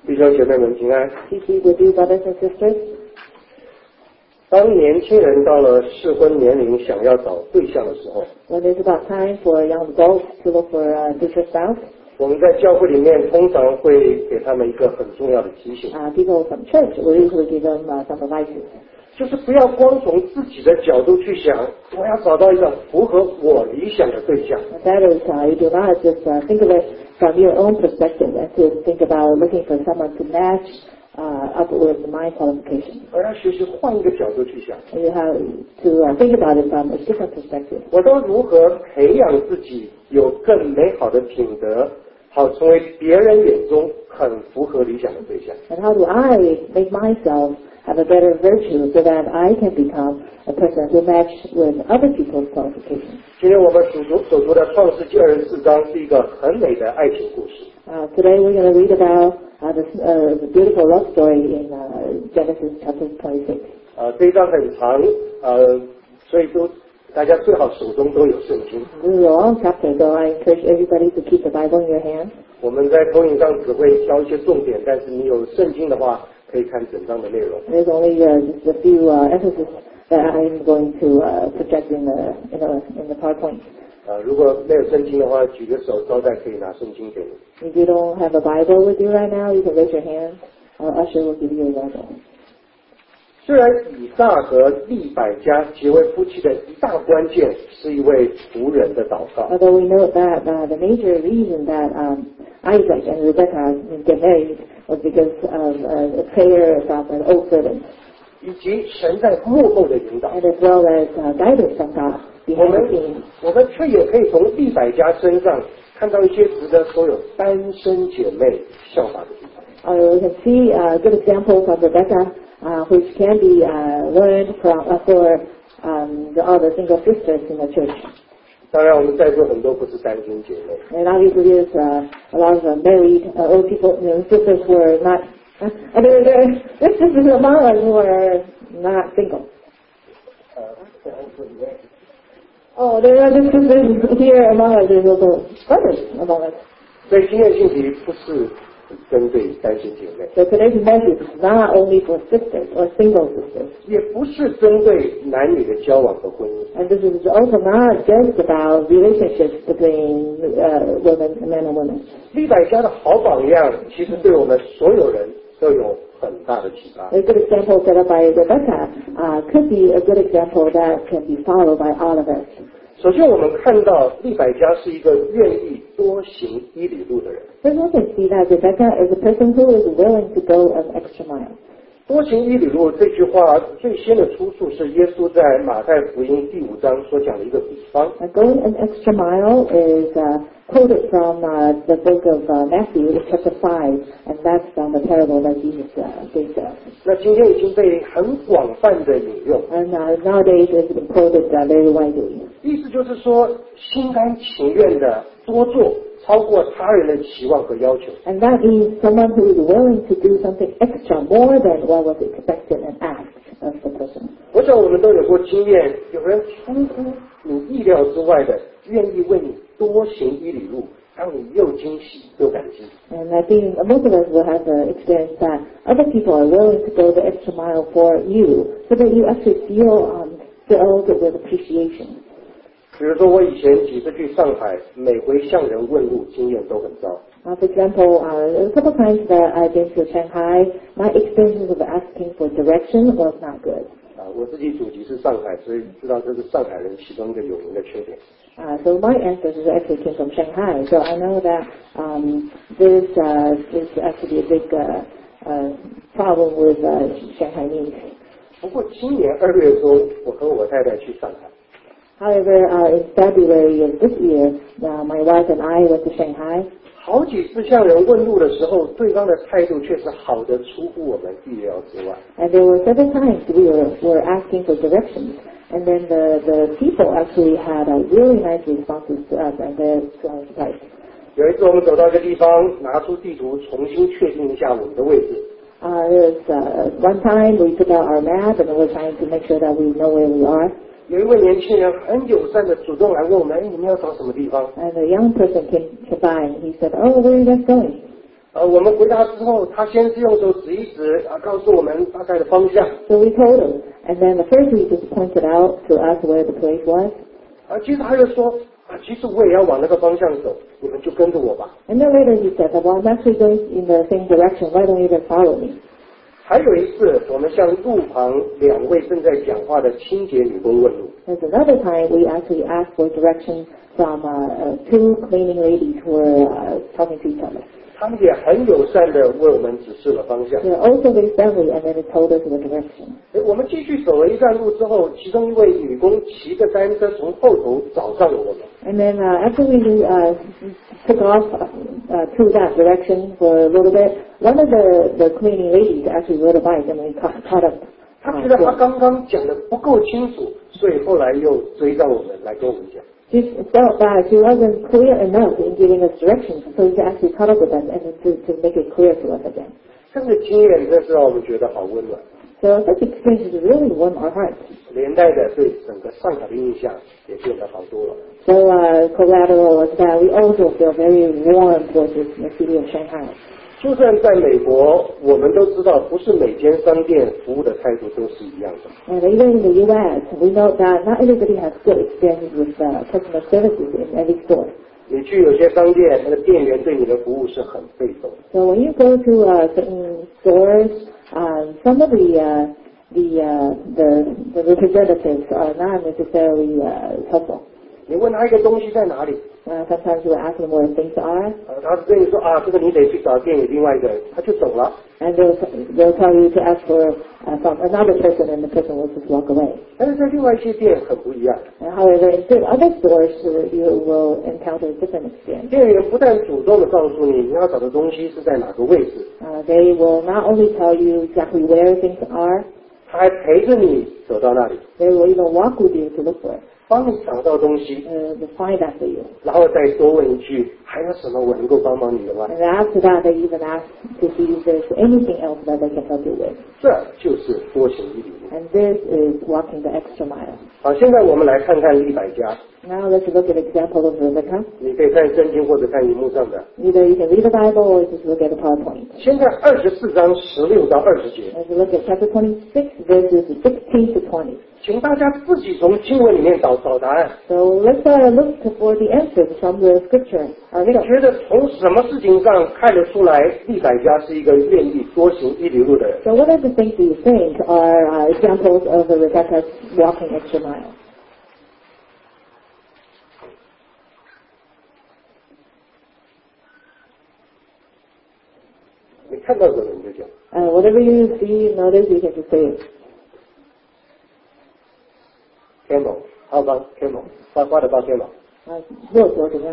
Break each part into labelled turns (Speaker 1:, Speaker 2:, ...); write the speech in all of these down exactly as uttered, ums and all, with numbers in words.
Speaker 1: 弟兄姐妹们平安。
Speaker 2: Peace be with you, brothers and sisters.
Speaker 1: 当年轻人到了适婚年龄，想要找对象的时候，
Speaker 2: When it's about time for young adults to look for a future spouse,
Speaker 1: 我们在教会里面通常会给他们一个很重要的提醒，
Speaker 2: uh, people from church will usually give them uh, some advices.
Speaker 1: 就是不要光从自己的角度去想，我要找到一个符合我理想的对象。
Speaker 2: And that is, uh, you do not just uh, think of it from your own perspective and to think about looking for someone to match uh, up with my qualifications.
Speaker 1: 而要学习换一个角度去想，
Speaker 2: And you have to uh, think about it from a different perspective.
Speaker 1: 我都如何培养自己有更美好的品德，好成为别人眼中很符合理想的对象。
Speaker 2: And how do I make myself have a better virtue so that I can become a person who match with other people's qualifications?
Speaker 1: 今天我们所读所读的创世纪二十四章是一个很美的爱情故事。
Speaker 2: Uh, today we're going to read about uh, this, uh, the beautiful love story in uh, Genesis chapter twenty-six.
Speaker 1: 呃，这一章很长，呃，所以都大家最好手中都有圣经。
Speaker 2: This is a long chapter, so I encourage everybody to keep the Bible in your hand.
Speaker 1: 我们在投影上只会挑一些重点，但是你有圣经的话，可以看整章的内容。
Speaker 2: There's only uh, just a few uh, emphasis that I'm going to uh, project in the, in the in the PowerPoint.
Speaker 1: 呃，如果没有圣经的话，举个手，招待可以拿圣经给你。
Speaker 2: If you don't have a Bible with you right now, you can raise your hand. Our usher will give you a Bible.
Speaker 1: 虽然以撒和利百加结为夫妻的一大关键是一位仆人的祷告，
Speaker 2: Although we know that uh, the major reason that um, Isaac and Rebekah get married was because of uh, a prayer from an old servant,
Speaker 1: 以及神在幕后的引导，
Speaker 2: and as well as uh, guidance from God
Speaker 1: 我
Speaker 2: behind
Speaker 1: 们
Speaker 2: the scenes.
Speaker 1: 我们却也可以从利百加身上看到一些值得所有单身姐妹效法的地方。
Speaker 2: Uh, we can see a good example from Rebekah, uh, which can be uh, learned from uh, for um, the other single sisters in the church.
Speaker 1: 当然，我们在座很多不是单身姐妹，
Speaker 2: And obviously, there's uh, a lot of uh, married uh, old people, you know, sisters who are not. Uh, and there, there, there's sisters among us who are not single.
Speaker 1: 呃，
Speaker 2: Oh, there are just sisters here among us. There's also brothers among us.
Speaker 1: 所以今天的信息不是针对单身姐妹，
Speaker 2: So today's message is not only for sisters or single sisters.
Speaker 1: 也不是针对男女的交往和婚姻。
Speaker 2: And this is also not just about relationships between uh, women, men and women.
Speaker 1: 利百加的好榜样，其实对我们所有人都有很大的启发。
Speaker 2: A good example set up by Rebecca uh, could be a good example that can be followed by all of us.
Speaker 1: 首先，我们看到利百加是一个愿意多行一里路的人。
Speaker 2: First, we can see that Rebecca is a person who is willing to go an extra mile.
Speaker 1: 多行一里路这句话最先的出处是耶稣在马太福音第五章所讲的一个比方。
Speaker 2: Uh, going an extra mile is uh, quoted from uh, the book of uh, Matthew, chapter five, and that's from the parable that Jesus uh, gave to us.
Speaker 1: 那今天已经被很广泛的引用，
Speaker 2: And uh, nowadays it's been quoted uh, very widely.
Speaker 1: 意思就是说心甘情愿的多做，超过他人的期望和要求。
Speaker 2: And that means someone who is willing to do something extra more than what was expected and asked of the person.
Speaker 1: 我想我们都有过经验，有人出乎你意料之外的愿意为你多行一里路，让你又惊喜又感激。
Speaker 2: And I think most of us will have the experience that other people are willing to go the extra mile for you so that you actually feel um, filled with appreciation.
Speaker 1: 比如说我以前几次去上海，每回向人问路，经验都很糟。
Speaker 2: Uh, for example, uh, a couple times that I've been to Shanghai, my experience of asking for direction was not good.
Speaker 1: 啊，我自己祖籍是上海，所以知道这是上海人其中一个有名的缺点。
Speaker 2: Uh, so my ancestors actually came from Shanghai, so I know that um, this uh, is actually a big uh, uh, problem with uh, Shanghainese.
Speaker 1: 不过今年二月中，我和我太太去上海，
Speaker 2: However, uh, in February of this year, uh, my wife and I went to Shanghai.
Speaker 1: 好几次向人问路的时候，对方的态度却是好的出乎我们意料之外。
Speaker 2: And there were several times we were, were asking for directions. And then the, the people actually had a really nice responses to us and they're uh, surprised.
Speaker 1: 有一次我们走到一个地方，拿出地图重新确定一下我们的位置。
Speaker 2: Uh, there was uh, one time we took out our map and we were trying to make sure that we know where we are.
Speaker 1: 有一位年轻人很友善的主动来问我们：“哎，你们要找什么地方？”
Speaker 2: And a young person came, came by and he said, "Oh, where are you guys going?"
Speaker 1: 呃，我们回答之后，他先是用手指一指，啊，告诉我们大概的方向。
Speaker 2: So we told him, and then the first he just pointed out to us where the place was.
Speaker 1: 啊，接着他又说，啊，其实我也要往那个方向走，你们就跟着我吧。
Speaker 2: And then later he said, well, I'm actually going in the same direction. Why don't you just follow me?
Speaker 1: 还有一次，我们向路旁两位正在讲话的清洁女工问路。
Speaker 2: There's another time we actually asked for direction from uh, uh, two cleaning ladies who were uh, talking to each other.
Speaker 1: 他们也很友善的为我们指示了方向。
Speaker 2: They're also very friendly, and then they told us the direction.
Speaker 1: 我们继续走了一段路之后，其中一位女工骑着单车从后头找上了我们。
Speaker 2: And then uh, after we uh, took off uh, through that direction for a little bit, one of the, the cleaning ladies actually rode a bike, and we caught, caught up.
Speaker 1: 他觉得他刚刚讲的不够清楚，所以后来又追到我们来跟我们讲。
Speaker 2: She felt that she wasn't clear enough in giving us directions, so she actually caught up with us and to, to make it clear to us again.
Speaker 1: 这个经验真是让我们觉得好温暖。
Speaker 2: So such experiences really warm our hearts.
Speaker 1: 连带的对整个上海的印象也变得好多了。
Speaker 2: So uh, collateral was that we also feel very warm towards the city of Shanghai.
Speaker 1: 就算在美国，我们都知道，不是每间商店服务的态度都是一样的。
Speaker 2: And even in the U S, we know that not everybody has good experiences with uh, customer services in every store.
Speaker 1: 你去有些商店，那个店员对你的服务是很被动。
Speaker 2: So when you go to uh, certain stores, um, some of the uh, the, uh, the the representatives are not necessarily uh, helpful.
Speaker 1: 你问他一个东西在哪里？
Speaker 2: Uh, sometimes you ask them where things are.
Speaker 1: 呃，他跟你说啊，这个你得去找店里另外一个人，他就走了。
Speaker 2: And they'll, they'll tell you to ask for uh, from another person, and the person will just walk away.
Speaker 1: 但是在另外一些店很不一样。
Speaker 2: And however, in other stores, uh, you will encounter a different experience.
Speaker 1: 店员不但主动的告诉你你要找的东西是在哪个位置，
Speaker 2: Uh, they will not only tell you exactly where things are,
Speaker 1: 他还陪着你走到那里，
Speaker 2: they will even walk with you to look for it,
Speaker 1: 帮你找到东西，
Speaker 2: uh, to find that for you.
Speaker 1: 然后再多问一句，还有什么我能够帮忙你的吗？
Speaker 2: And after that, they even ask to see if there's anything else that they can help you with.
Speaker 1: 这就是多行一里路。
Speaker 2: And this is walking the extra mile.
Speaker 1: 好，现在我们来看看利百加。
Speaker 2: Now let's look at an example of Rebecca.
Speaker 1: 你可以看圣经或者看荧幕上的。
Speaker 2: Either you can read the Bible or just look at the PowerPoint.
Speaker 1: 现在二十四章十六到二十节，
Speaker 2: Let's look at chapter twenty-six, verses sixteen to twenty.
Speaker 1: 请大家自己从经文里面找找答案。
Speaker 2: So let's uh, look for the answers from the scripture.
Speaker 1: 你觉得从什么事情上看得出来利百加是一个愿意多行一里路的人？
Speaker 2: So what are the things do you think are uh, examples of Rebecca's walking extra mile?
Speaker 1: 你看到什么你就讲。
Speaker 2: Uh, whatever you see, notice, you can just say it.
Speaker 1: Camel, how about camel? What what about camel?
Speaker 2: Uh, 骆驼怎么样？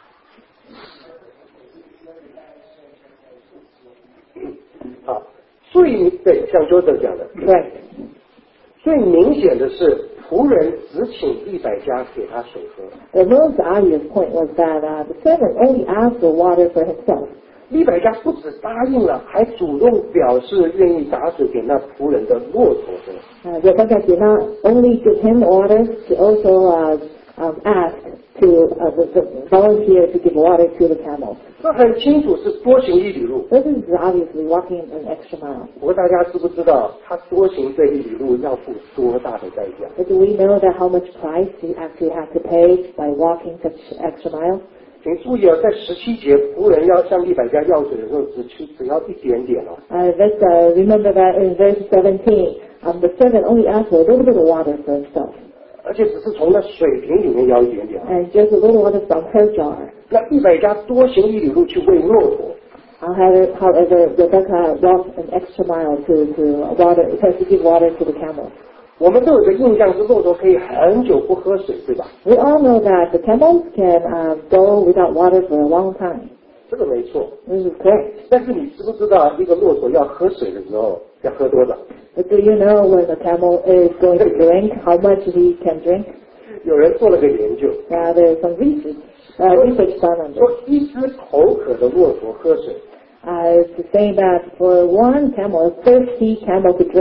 Speaker 1: 好，最对，像 Joseph 讲的，
Speaker 2: Right.
Speaker 1: 最明显的是仆人只请利百加给他水喝。
Speaker 2: The most obvious point was that uh, the servant only asked for water for himself.
Speaker 1: 利百加不止答应了，还主动表示愿意打水给那仆人的骆驼喝。
Speaker 2: Uh, Rebecca did not only give him water, she also uh, um, asked to uh, the, the volunteer to give water to the camel.
Speaker 1: 这很清楚是多行一里路。
Speaker 2: This is obviously walking an extra mile.
Speaker 1: 不过大家知不知道，他多行这一里路要付多大的代价？
Speaker 2: But do we know that how much price he actually had to pay by walking such extra mile?
Speaker 1: 请注意啊，在十七节，仆人要向利百加要水的时候，只去只要一点点哦。
Speaker 2: Uh, let's uh, remember that in verse seventeen, um, the servant only asked for a little bit of water for himself,
Speaker 1: 而且只是从那水瓶里面要一点点。
Speaker 2: and just a little water from her jar.
Speaker 1: 那利百加多行一里路去喂骆驼，
Speaker 2: However, however, Rebecca walked an extra mile to, to water, to give water to the camel.
Speaker 1: 我们都有个印象是骆驼可以很久不喝水，对吧？
Speaker 2: We all know that the camels can uh, go without water for a long time.
Speaker 1: 这个没错。
Speaker 2: This is correct.
Speaker 1: 但是你知不知道，一个骆驼要喝水的时候要喝多少？
Speaker 2: But do you know when the camel is going to drink, how much he can drink?
Speaker 1: 有人做了个研究，
Speaker 2: Uh, there's some research, uh, research done on this.
Speaker 1: 说一只口渴的骆驼喝水，
Speaker 2: Uh, it's saying that for one camel, a thirsty camel to drink,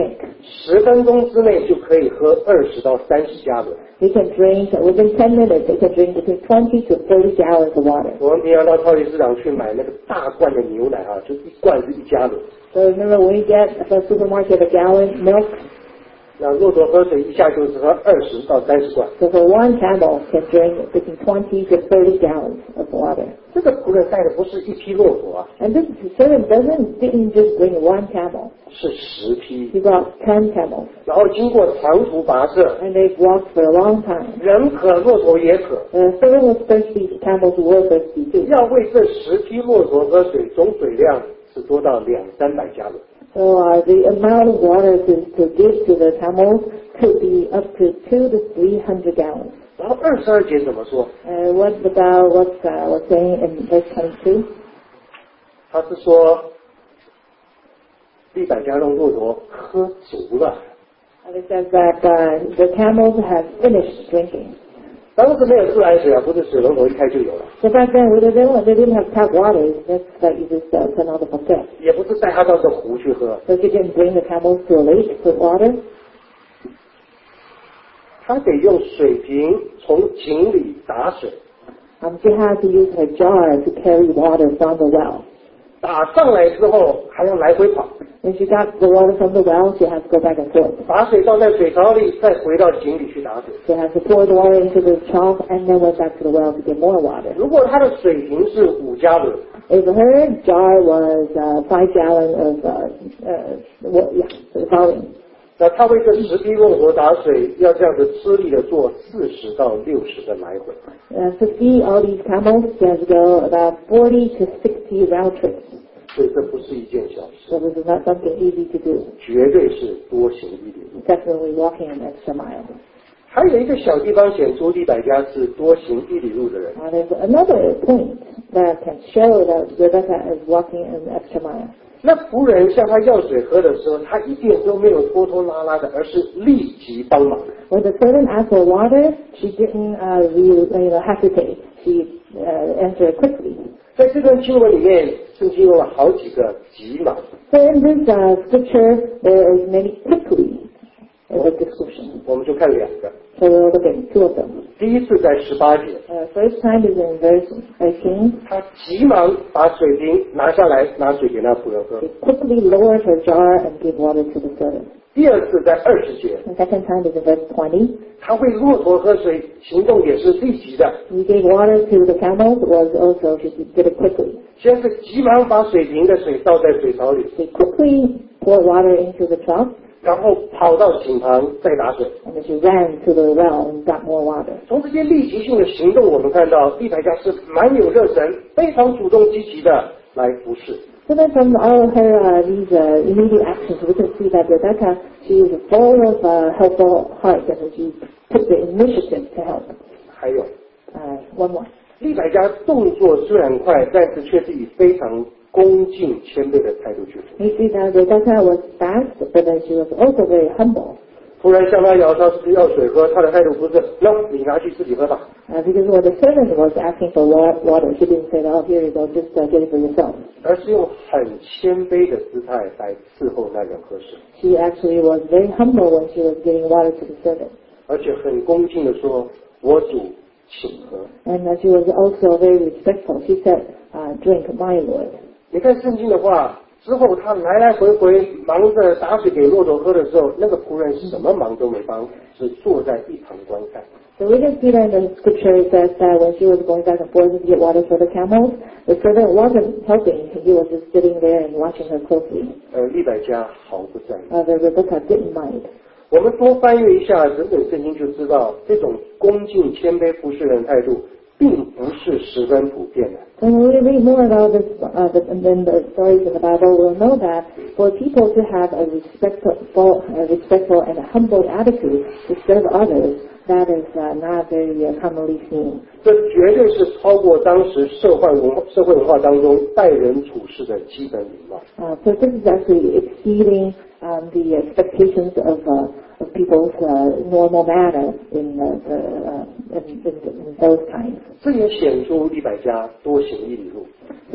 Speaker 1: 十分钟之内就可以喝二十到三十加仑。
Speaker 2: They can drink, within ten minutes, they can drink between twenty to thirty gallons of water.
Speaker 1: 我们平常到超级市场去买那个大罐的牛奶啊，就一罐是一加仑。
Speaker 2: So remember when you get at the supermarket a gallon milk,
Speaker 1: 那骆驼喝水一下就只喝二十到三十罐。
Speaker 2: so for one camel can drink between twenty to thirty gallons of water.
Speaker 1: 这个仆人带的不是一匹骆驼啊，
Speaker 2: And this servant doesn't didn't just bring one camel.
Speaker 1: 是十匹。
Speaker 2: He brought ten camels,
Speaker 1: 然后经过长途跋涉，
Speaker 2: and they've walked for a long time.
Speaker 1: 人渴，骆驼也渴。
Speaker 2: The servant was thirsty, camels were thirsty too.
Speaker 1: 要为这十匹骆驼喝水，总水量是多到两三百加仑。
Speaker 2: So uh, the amount of water to, to give to the camels could be up to two to three hundred gallons.
Speaker 1: 然后二十二节怎么说？
Speaker 2: Uh, what about what uh, was saying in verse twenty-two?
Speaker 1: 他是说，一百加仑骆驼喝足了。
Speaker 2: And it says that uh, the camels have finished drinking.
Speaker 1: 当时没有自来水啊，不是水龙头一开就有了，
Speaker 2: So back then, we didn't, they didn't have tap water. It's just that you just uh, turn on the faucet.
Speaker 1: 也不是带它到这湖去喝，
Speaker 2: So she didn't bring the camels to a lake for water.
Speaker 1: 他得用水瓶从井里打水，
Speaker 2: Um, she had to use her jar to carry water from the well.
Speaker 1: 打上来之后还要来回跑，
Speaker 2: When she got the water from the well, she had to go back and forth.
Speaker 1: 把水倒在水槽里，再回到井里去打水。
Speaker 2: She had to pour the water into the trough and then went back to the well to get more water.
Speaker 1: 如果他的水瓶是五加仑，
Speaker 2: If her jar was uh, five gallons of, uh, uh, well, yeah, the following.
Speaker 1: 那他为这十匹骆驼打水，要这样子吃力的做四十到六十个来回。
Speaker 2: Uh, to feed all these camels, she has to go about forty to sixty round trips.
Speaker 1: 所以这不是一件小事，
Speaker 2: So this is not something easy to do.
Speaker 1: 绝对是多行一里路。
Speaker 2: Definitely walking an extra mile.
Speaker 1: 还有一个小地方显出利百加是多行一里路的人。
Speaker 2: Uh, there's another point that can show that Rebecca is walking an extra mile.
Speaker 1: 那仆人向他要水喝的时候，他一点都没有拖拖拉拉的，而是立即帮忙。
Speaker 2: When the servant asked for water, she didn't uh, really, you know, hesitate. She uh, answered quickly.
Speaker 1: 在这段经文里面，圣经用了好几个急忙。
Speaker 2: So in this uh, scripture, there is many quickly uh, description.
Speaker 1: 我们就看两个。
Speaker 2: So we'll look at two of them.
Speaker 1: 第一次在十八节，
Speaker 2: Uh, first time is in verse eighteen.
Speaker 1: 他急忙把水瓶拿下来，拿水给那仆人喝。
Speaker 2: She quickly lowered her jar and gave water to the servant.
Speaker 1: 第二次在二十节，
Speaker 2: The second time is in verse twenty.
Speaker 1: 他为骆驼喝水，行动也是立即的。
Speaker 2: He gave water to the camels, was also, she did it quickly.
Speaker 1: 先是急忙把水瓶的水倒在水槽里，
Speaker 2: She quickly poured water into the trough,
Speaker 1: 然后跑到井旁再打水。
Speaker 2: and then she ran to the well and got more water.
Speaker 1: 从这些立即性的行动，我们看到利百加是蛮有热忱，非常主动积极的来服侍。
Speaker 2: So then from all of her uh, these uh, immediate actions, we can see that Rebecca, she is full of uh, helpful heart, and she took the initiative to help.
Speaker 1: 还有
Speaker 2: Uh, one more.
Speaker 1: 利百加动作虽然快，但是却是以非常恭敬谦卑的态度去服侍。
Speaker 2: You see that Rebecca was fast, but then she was also very humble.
Speaker 1: 突然向他要他是要水喝，他的态度不是那你拿去自己喝吧，
Speaker 2: Uh, because when the servant was asking for wa- water, she didn't say, oh, here you go, just uh, get it for yourself.
Speaker 1: 而是用很谦卑的姿态来伺候那人喝水，
Speaker 2: She actually was very humble when she was giving water to the servant.
Speaker 1: 而且很恭敬的说：“我主，请喝。”
Speaker 2: And uh, she was also very respectful. She said, uh, drink my Lord.
Speaker 1: 你看圣经的话，之后他来来回回忙着打水给骆驼喝的时候，那个仆人什么忙都没帮，只坐在一旁观看。
Speaker 2: So we can see that in the scripture it says that when she was going back and forth to get water for the camels, the servant wasn't helping. He was just sitting there and watching her closely.
Speaker 1: 呃，利百加毫不在意。
Speaker 2: Uh, but Rebecca didn't mind.
Speaker 1: 我们多翻阅一下整本圣经，就知道这种恭敬谦卑服侍人的态度，并不是十分普遍的。
Speaker 2: So when we read more about this, uh, the, and then the stories in the Bible, we'll know that for people to have a respectful, a respectful and a humble attitude to serve others, that is uh, not very uh, commonly seen.
Speaker 1: 这绝对是超过当时社会文化社会文化当中待人处事的基本礼貌。
Speaker 2: Uh, so this is actually exceeding um, the expectations of, uh, of people's uh, normal manner in, uh, the, uh, in, in, in those times.
Speaker 1: 这也显出利百加多行一里路。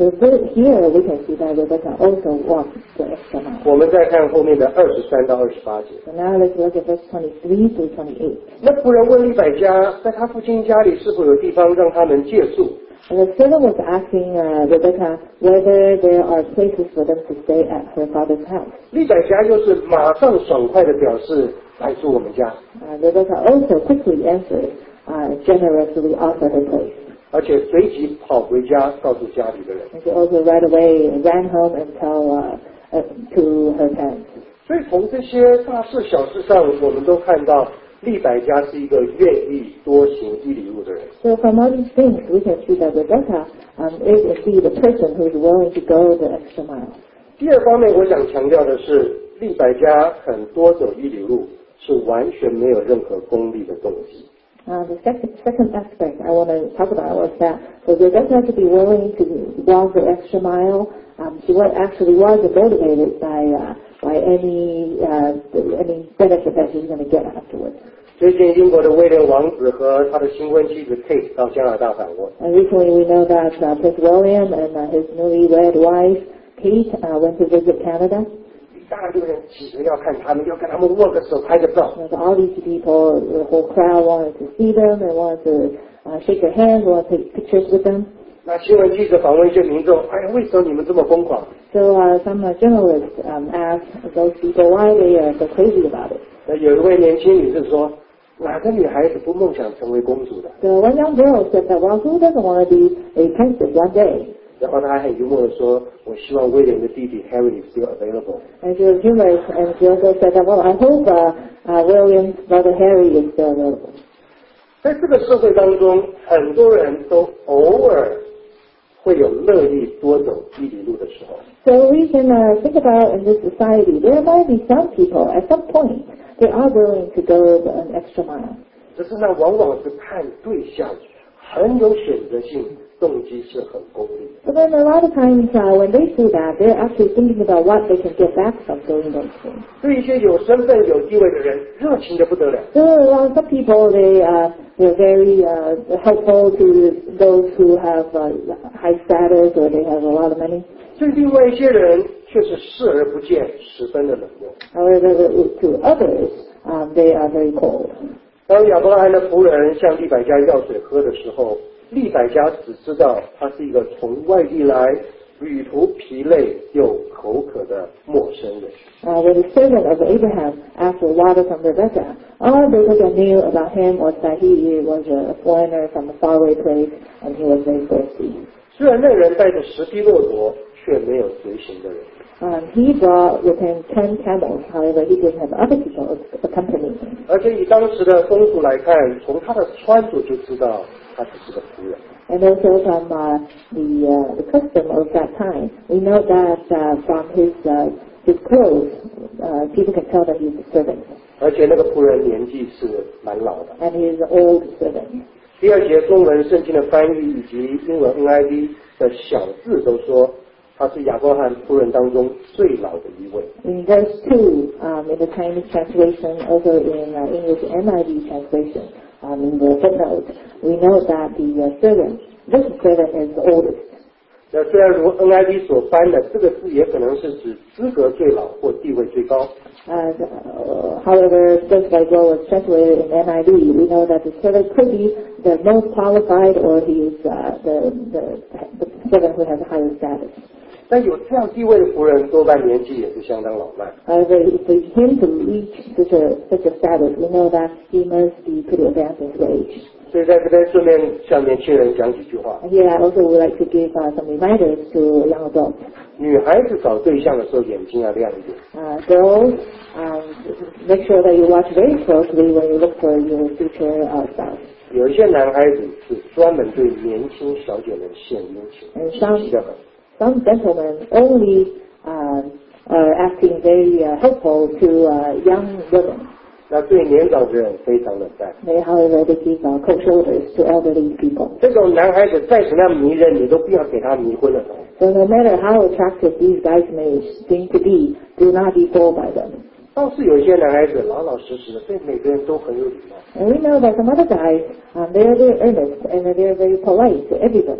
Speaker 2: So here we can see that Rebecca also walked the extra mile.
Speaker 1: 我们再看后面的二十三到二十八节。
Speaker 2: So now let's look at verse twenty-three through twenty-eight.
Speaker 1: 那仆人问利百加，在他父亲家里是否有地方让他们借宿？
Speaker 2: And the servant was asking uh, Rebecca whether there are places for them to stay at her father's house.
Speaker 1: 利百加又是马上爽快的表示来住我们家，
Speaker 2: Uh, Rebecca also quickly answered, uh, generously offered her place.
Speaker 1: 而且随即跑回家告诉家里的人。
Speaker 2: And she also right away ran home and tell uh, uh, to her parents.
Speaker 1: 所以从这些大事小事上，我们都看到利百加是一个愿意多行一里路的人。
Speaker 2: So from all these things, we can see that Rebecca um, is indeed a person who is willing to go the extra mile.
Speaker 1: 第二方面，我想强调的是，利百加肯多走一里路，是完全没有任何功利的动机。
Speaker 2: Uh, the second, second aspect I want to talk about was that for Rebecca to be willing to walk the extra mile, um, she was actually wasn't motivated by uh, by any uh, any benefit that she's going to get afterwards.
Speaker 1: 最近，英国的威廉王子和他的新婚妻子 Kate 到加拿大访问。
Speaker 2: And recently, we know that uh, Prince William and uh, his newlywed wife Kate uh, went to visit Canada.
Speaker 1: 一大堆人挤着要看他们，要跟他们握个手、拍个照。
Speaker 2: And all these people, the whole crowd wanted to see them and wanted to uh, shake their hands, wanted to take pictures with them.
Speaker 1: 那新闻记者访问一些民众，哎呀，为什么你们这么疯狂？
Speaker 2: So uh, some uh, journalists um, asked those people why they are so crazy about it.
Speaker 1: 那有一位年轻女士说，哪个女孩子不梦想成为公主的？
Speaker 2: So one young girl said that, well, who doesn't want to be a princess one day?
Speaker 1: 然后她还很幽默的说，我希望威廉的弟弟 Harry is still available。
Speaker 2: And she was humorous, and she also said that, well, I hope uh, uh, William's brother Harry is still available.
Speaker 1: 在这个社会当中，很多人都偶尔会有乐意多走一里路的时候。
Speaker 2: So we can uh, think about in this society, there might be some people at some point they are willing to go an extra mile.
Speaker 1: 只是那往往是看对象，很有选择性，动机是很功利。
Speaker 2: But then a lot of times uh, when they do that, they're actually thinking about what they can get back from doing those things.
Speaker 1: 对一些有身份、有地位的人，热情的不得了。
Speaker 2: So uh, some people, they, uh, they're very uh, helpful to those who have uh, high status or they have a lot of money.
Speaker 1: 对另外一些人却是视而不见，十分的冷漠。
Speaker 2: However, to others, um, they are very cold.
Speaker 1: 当亚伯拉罕的仆人向利百加要水喝的时候，利百加只知道他是一个从外地来、旅途疲累又口渴的陌生人。
Speaker 2: Uh, when the servant of Abraham asked for water from Rebekah, all Rebekah knew about him was that he was a foreigner from a faraway place and he was very thirsty.
Speaker 1: 虽然那人带着十匹骆驼，却没有随行的人。
Speaker 2: Um, he brought with him ten camels, however, he didn't have other people accompanying him.
Speaker 1: 而且以当时的风俗来看，从他的穿着就知道他只是个仆人。
Speaker 2: And also from uh, the, uh, the custom of that time, we know that uh, from his, uh, his clothes, uh, people can tell that he's a servant.
Speaker 1: 而且那个仆人年纪是蛮老的。
Speaker 2: And he is an old servant.
Speaker 1: 第二节中文圣经的翻译以及英文 N I V 的小字都说，他是亚伯拉罕仆人当中最老的一位。
Speaker 2: In verse two, um, in the Chinese translation, also in uh, English N I V translation, um, in the footnote, we know that the uh, servant, this servant is the oldest.
Speaker 1: 那虽然如 N I V 所翻的这个字也可能是指资格最老或地位最高。
Speaker 2: Uh, uh, however, just like what was translated in N I V, we know that the servant could be the most qualified or he is uh, the, the, the servant who has a higher status.
Speaker 1: 但有这样地位的仆人，多半年纪也是相当老迈。
Speaker 2: However, for him to reach such a, such a status, we know that he must be pretty advanced in his age.
Speaker 1: 所以在这边顺便向年轻人讲几句话。
Speaker 2: And here I also would like to give uh, some reminders to young adults.
Speaker 1: 女孩子找对象的时候，眼睛要亮一点。
Speaker 2: Uh, girls, um, make sure that you watch very closely when you look for your future uh, spouse.
Speaker 1: 有一些男孩子是专门对年轻小姐们献殷勤，
Speaker 2: And some,
Speaker 1: 积极的很。
Speaker 2: some gentlemen only uh, are acting very uh, helpful to uh, young women.
Speaker 1: 那对年长的人非常冷淡。
Speaker 2: They, however, they give uh, cold shoulders to elderly people.
Speaker 1: 这种男孩子再怎么样迷人，你都不要给他迷昏了头。
Speaker 2: So no matter how attractive these guys may seem to be, do not be fooled by them.
Speaker 1: 倒是有一些男孩子老老实实的，对每个人都很有礼貌，
Speaker 2: And we know that some other guys, um, they are very earnest and they are very polite to everybody.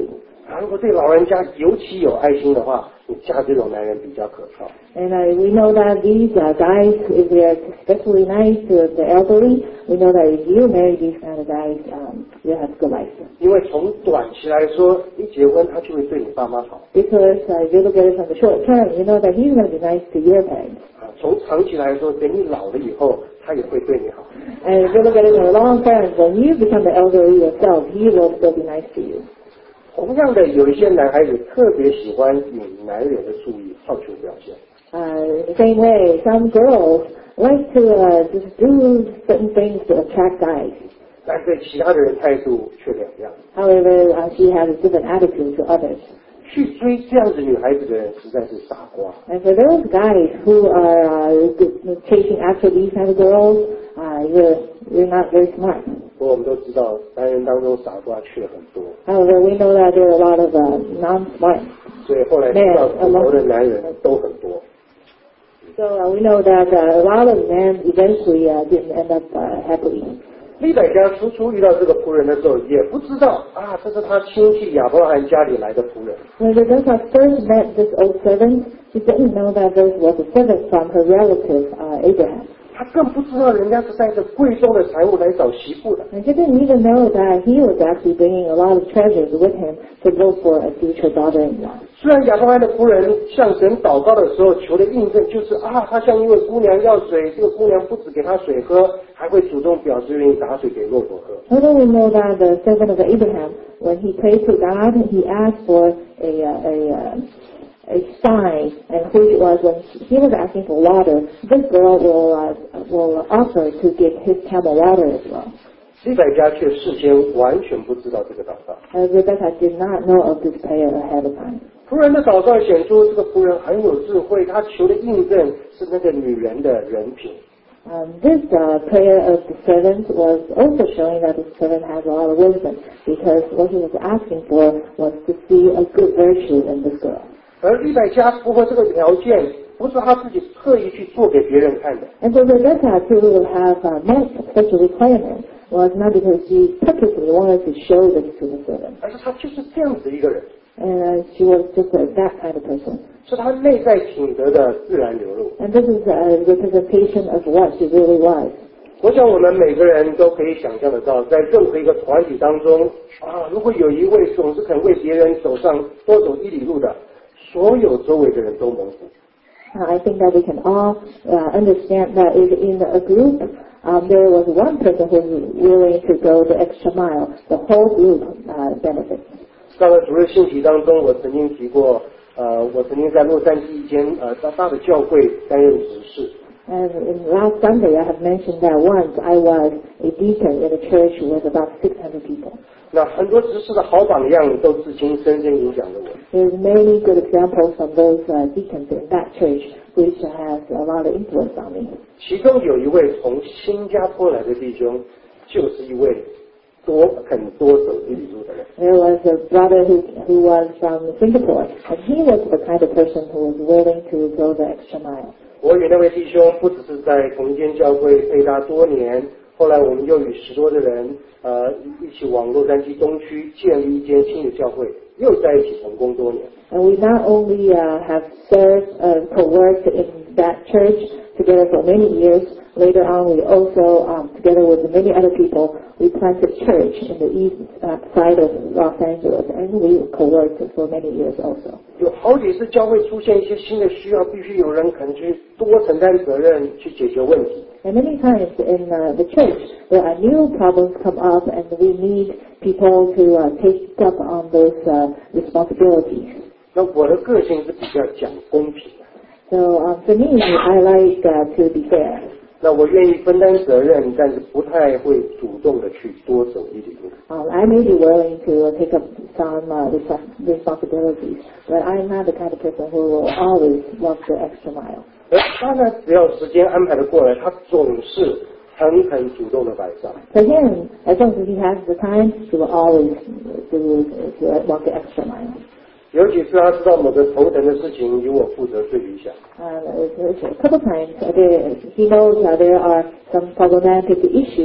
Speaker 1: 如果对老人家尤其有爱心的话，你嫁这种男人比较可靠。
Speaker 2: And uh, we know that these uh, guys, if they are especially nice to the elderly, we know that if you marry these kind of guys, um, you have good life.
Speaker 1: 因为从短期来说，一结婚他就会对你爸妈好。
Speaker 2: Because uh, if you look at it from the short term, you know that he's going to be nice to your parents.
Speaker 1: 啊，从长期来说，等你老了以后，他也会对你好。
Speaker 2: And if you look at it from the long term, when you become the elderly yourself, he will still be nice to you.
Speaker 1: 同样的，有一些男孩子特别喜欢引男人的注意，好求表现。
Speaker 2: Uh, the same way, some girls like to uh, just do certain things to attract guys.
Speaker 1: 但对其他的人态度却两样。
Speaker 2: However, uh, she has a different attitude to others.
Speaker 1: 去追这样子女孩子的人实在是傻瓜。
Speaker 2: And for those guys who are uh, chasing after these kind of girls, uh, you're, you're not very smart.
Speaker 1: 不过我们都知道，男人当中傻瓜却很多。
Speaker 2: However, we know that there are a lot of uh, non-smart.
Speaker 1: 所以后来知道骨头的男人都很多。
Speaker 2: So uh, we know that uh, a lot of men eventually uh, didn't end up uh, happily.
Speaker 1: 利百加初初遇到这个仆人的时候，也不知道啊，这是他亲戚亚伯拉罕家里来的仆人。
Speaker 2: When Rebecca first met this old servant, she didn't know that this was a servant from her relative uh, Abraham.
Speaker 1: 他更不知道人家是带着贵重的财物来找媳妇的。
Speaker 2: And she didn't even know that he was actually bringing a lot of treasures with him to look for a future daughter-in-law.
Speaker 1: 虽然亚伯拉罕的仆人向神祷告的时候求的印证就是啊，他向一位姑娘要水，这个姑娘不只给他水喝，还会主动表示愿意打水给骆驼喝。
Speaker 2: Although we know that the servant of Abraham, when he prayed to God, he asked for a a, a a sign, and which was when he was asking for water, this girl will uh, will offer to give his camel water as well.
Speaker 1: 利百加却事先完全不知道这个祷告。
Speaker 2: Uh, Rebecca did not know of this prayer ahead of time.
Speaker 1: 仆人的祷告显出这个仆人很有智慧，他求的印证是那个女人的人品。
Speaker 2: Um, this uh, prayer of the servant was also showing that the servant has a lot of wisdom, because what he was asking for was to see a good virtue in this girl.
Speaker 1: 而利百加符合这个条件，不是他自己特意去做给别人看的。
Speaker 2: And so Rebecca to have uh, met such a requirement was not because she purposely wanted to show this to the servant.
Speaker 1: 而是他就是这样子一个人。
Speaker 2: And uh, she was just uh, that kind of person.
Speaker 1: 是他内在品德的自然流露。
Speaker 2: And this is a representation of what she really was.
Speaker 1: 我想我们每个人都可以想象得到，在任何一个团体当中啊，如果有一位总是肯为别人走上多走一里路的，所有周围的人都蒙福。
Speaker 2: Uh, I think that we can all uh, understand that if in a group um, there was one person who was willing to go the extra mile, the whole group uh, benefits.
Speaker 1: 上个主日信息当中，我曾经提过，呃，我曾经在洛杉矶一间呃大大的教会担任执事。
Speaker 2: And in last Sunday, I have mentioned that once I was a deacon in a church with about six hundred people.
Speaker 1: 那很多执事的好榜样都至今深深影响了我。
Speaker 2: There's many good examples from those uh, deacons in that church, which has a lot of influence on me.
Speaker 1: 其中有一位从新加坡来的弟兄，就是一位多肯多走一里路的人。
Speaker 2: There was a brother who who was from Singapore, and he was the kind of person who was willing to go the extra mile.
Speaker 1: 我与那位弟兄不只是在同一间教会配搭多年，后来我们又与十多的人呃一起往洛杉矶东区建立一间新的教会，又在一起同工多年。
Speaker 2: And we not only uh, have served uh, co-worked in that church together for many years. Later on, we also, um, together with many other people, we planted church in the east uh, side of Los Angeles, and we co-worked for many years also.
Speaker 1: 有好几次教会出现一些新的需要，必须有人肯去多承担责任去解决问题。
Speaker 2: And many times in uh, the church, there are new problems come up, and we need people to uh, take up on those uh, responsibilities.
Speaker 1: 那我的个性是比较讲公平的。
Speaker 2: So um, for me, I like uh, to be fair.
Speaker 1: 那我愿意分担责任，但是不太会主动的去多走一里路。
Speaker 2: Um, I may be willing to take up some uh, responsibilities, but I'm not the kind of person who will always walk the extra mile.
Speaker 1: 而他呢，只要时间安排的过来，他总是很很主动的摆上。
Speaker 2: For him, as long as he has the time, he will always do to walk the extra mile.
Speaker 1: 有几次他知道某个头疼的事情由我负责最理想。
Speaker 2: Uh, a couple times, uh, there, he knows uh, there are some problematic issues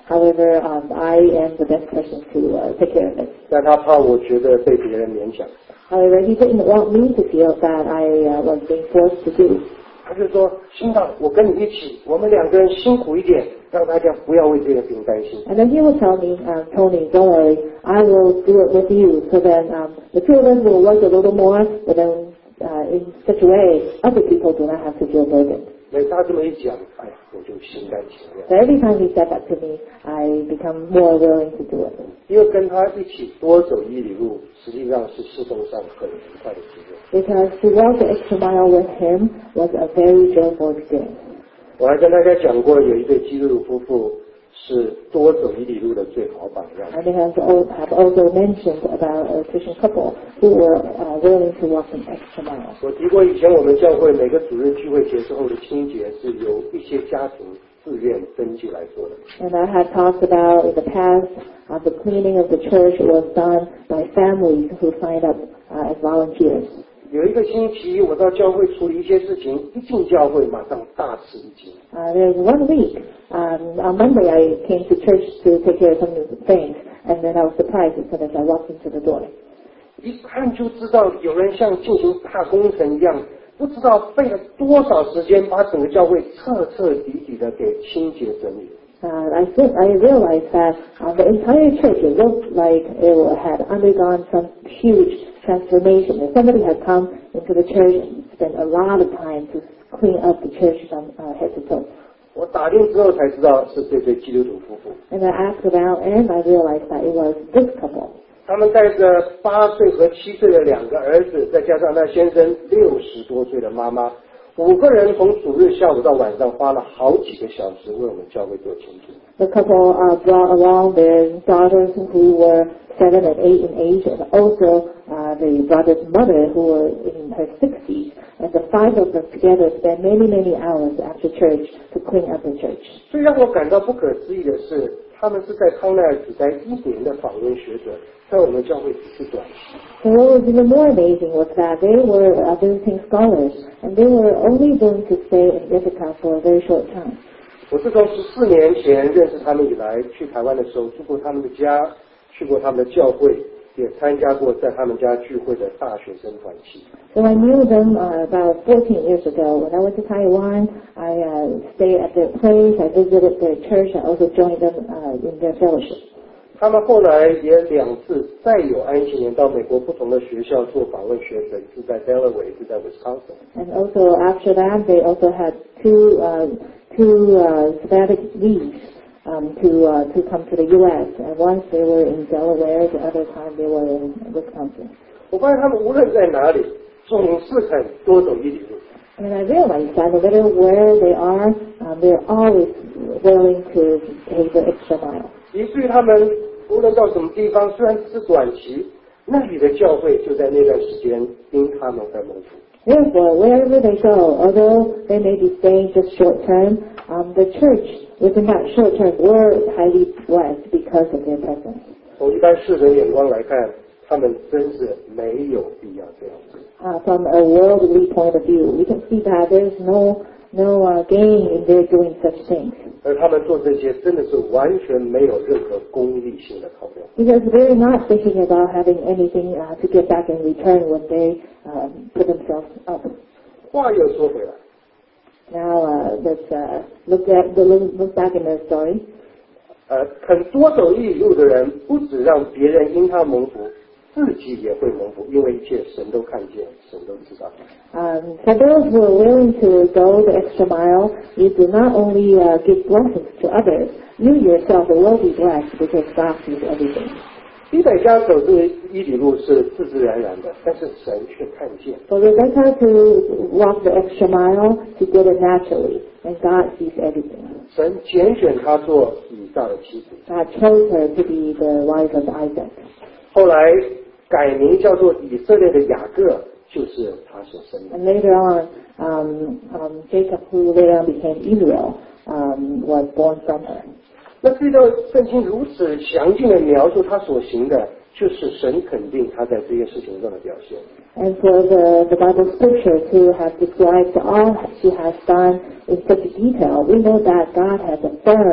Speaker 2: However, um, I am the best person to uh, take care of it.
Speaker 1: 但他怕我觉得被别人勉强。
Speaker 2: However, he didn't want me to feel that I uh, was being forced to do.
Speaker 1: 他就说：“新郎，我跟你一起，我们两个人辛苦一点，让大家不要为这个事情担心。”
Speaker 2: And then he would tell me, um, Tony, don't worry, I will do it with you. So then um, the two of us will work a little more, but then uh, in such a way, other people do not have to feel burdened.
Speaker 1: 每他这么一讲，哎呀，我就心甘情愿。
Speaker 2: So every time he said that to me, I become more willing to do it.
Speaker 1: 因为跟他一起多走一里路，实际上是侍奉上很愉快的机会。
Speaker 2: Because to walk the extra mile with him was a very joyful experience.
Speaker 1: 我还跟大家讲过，有一对基督徒夫妇是多走一里路的最好榜样。
Speaker 2: And they have also mentioned about a Christian couple who were uh, willing to walk an extra mile.
Speaker 1: 我提过，以前我们教会每个主日聚会结束后的清洁是由一些家庭自愿登记来做的。
Speaker 2: And I have talked about in the past uh, the cleaning of the church was done by families who signed up uh, as volunteers.
Speaker 1: 有一个星期，我到教会处理一些事情，一进教会马上大吃一惊。
Speaker 2: Uh, there's one week, um, on Monday I came to church to take care of some things, and then I was surprised as soon as I walked into the door.
Speaker 1: 一看就知道有人像进行大工程一样，不知道费了多少时间把整个教会彻彻底底的给清洁整理。
Speaker 2: Uh, I think I realized that uh, the entire church it looked like it had undergone some huge transformation. And somebody had come into the church and spent a lot of time to clean up the church from uh, head to toe.
Speaker 1: 我打听之后才知道是这对基督徒夫妇。
Speaker 2: And I asked around, and I realized that it was this couple.
Speaker 1: 他们带着八岁和七岁的两个儿子，再加上那先生六十多岁的妈妈，五个人从主日下午到晚上花了好几个小时为我们教会做清洁。
Speaker 2: The couple uh, brought along their daughters who were seven and eight in age, and also uh, the brother's mother who were in her sixties. And the five of them together spent many, many hours after church to clean up the church.
Speaker 1: 最让我感到不可思议的是，他们是在康奈尔只待一年的访问学者，在我们教会只是短期。
Speaker 2: So what was even more amazing was that they were uh, visiting scholars, and they were only going to stay in Ithaca for a very short time.
Speaker 1: 我自从十四年前认识他们以来，去台湾的时候住过他们的家，去过他们的教会，也参加过在他们家聚会的大学生团契。
Speaker 2: So I knew them uh, about fourteen years ago. When I went to Taiwan, I uh, stayed at their place, I visited their church, I also joined them uh, in their fellowship.
Speaker 1: 他们后来也两次再有安息年到美国不同的学校做访问学者，一次在 Delaware， 一次在 Wisconsin。
Speaker 2: And also after that, they also had two uh, two uh, sabbatic leaves um, to uh, to come to the U S. And once they were in Delaware, the other time they were in Wisconsin.
Speaker 1: 我发现他们无论在哪里，总是肯多走一里路。
Speaker 2: And I realized that no matter where they are, um, they're always willing to take the extra mile.
Speaker 1: 以至于他们无论到什么地方，虽然只是短期，那里的教会就在那段时间因他们而蒙福。
Speaker 2: Therefore, wherever they go, although they may be staying just short term, um, the church within that short term were highly blessed because of their presence.
Speaker 1: 从一般世人眼光来看，他们真是没有必要这样做。
Speaker 2: Uh, from a worldly point of view, we can see that there's no no uh, gain in their doing such things.
Speaker 1: 而他们做这些真的是完全没有任何功利性的考量。
Speaker 2: Because they're not thinking about having anything uh, to get back in return when they um, put themselves up.
Speaker 1: 话又说回来，
Speaker 2: Now uh, let's uh, look at the look, look back in the story.
Speaker 1: 呃，肯多走一里路的人，不只让别人因他蒙福，自己也会蒙福，因为一切神都看见，神都知道。
Speaker 2: Um, for those who are willing to go the extra mile, you do not only uh, give blessings to others, you yourself will be blessed because God sees everything.
Speaker 1: 一百家走这一里路是自自然然的，但是神却看见。
Speaker 2: For Rebecca to walk the extra mile, she did it naturally, and God sees everything.
Speaker 1: 神拣选她做以撒的妻子，
Speaker 2: God chose her to be the wife of Isaac.
Speaker 1: 后来改名叫做以色列的雅各，就是他所生的。
Speaker 2: And later on, um, um, Jacob, who later on became Israel, um, was born from her.
Speaker 1: 那这段圣经如此详尽的描述他所行的，就是神肯定他在这些事情上的表现。
Speaker 2: And for the, the Bible scriptures who have described all she has done in such detail, we know that God has affirmed